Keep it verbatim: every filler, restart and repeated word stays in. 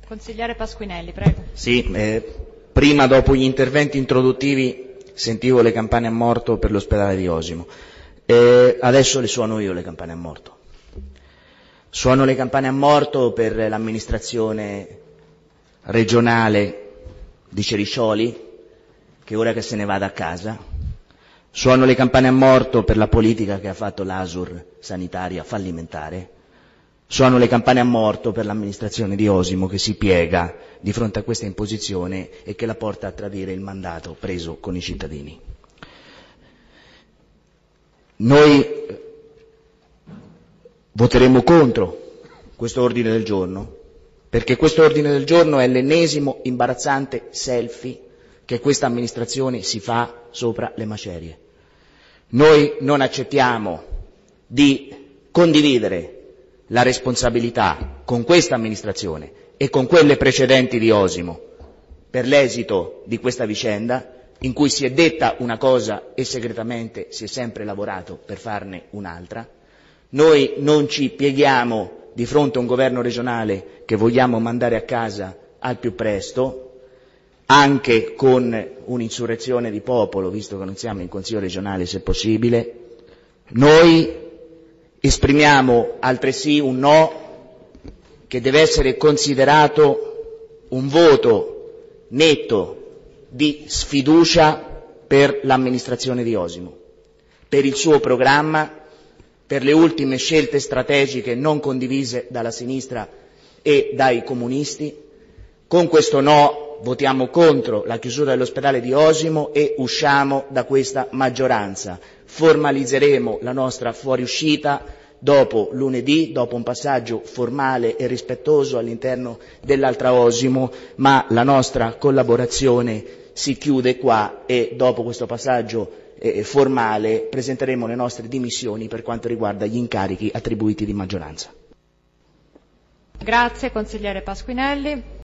Consigliere Pasquinelli, prego. Sì, eh, prima dopo gli interventi introduttivi sentivo le campane a morto per l'ospedale di Osimo, eh, adesso le suono io le campane a morto. Suono le campane a morto per l'amministrazione regionale di Ceriscioli, che ora che se ne vada a casa. Suono le campane a morto per la politica che ha fatto l'A S U R sanitaria fallimentare. Suono le campane a morto per l'amministrazione di Osimo che si piega di fronte a questa imposizione e che la porta a tradire il mandato preso con i cittadini. Noi voteremo contro questo ordine del giorno, perché questo ordine del giorno è l'ennesimo imbarazzante selfie che questa amministrazione si fa sopra le macerie. Noi non accettiamo di condividere la responsabilità con questa amministrazione e con quelle precedenti di Osimo per l'esito di questa vicenda, in cui si è detta una cosa e segretamente si è sempre lavorato per farne un'altra. Noi non ci pieghiamo di fronte a un governo regionale che vogliamo mandare a casa al più presto, anche con un'insurrezione di popolo, visto che non siamo in Consiglio regionale se possibile. Noi esprimiamo altresì un no che deve essere considerato un voto netto di sfiducia per l'amministrazione di Osimo, per il suo programma, per le ultime scelte strategiche non condivise dalla sinistra e dai comunisti. Con questo no votiamo contro la chiusura dell'ospedale di Osimo e usciamo da questa maggioranza. Formalizzeremo la nostra fuoriuscita dopo lunedì, dopo un passaggio formale e rispettoso all'interno dell'Altra Osimo, ma la nostra collaborazione si chiude qua e dopo questo passaggio eh, formale presenteremo le nostre dimissioni per quanto riguarda gli incarichi attribuiti di maggioranza. Grazie consigliere Pasquinelli.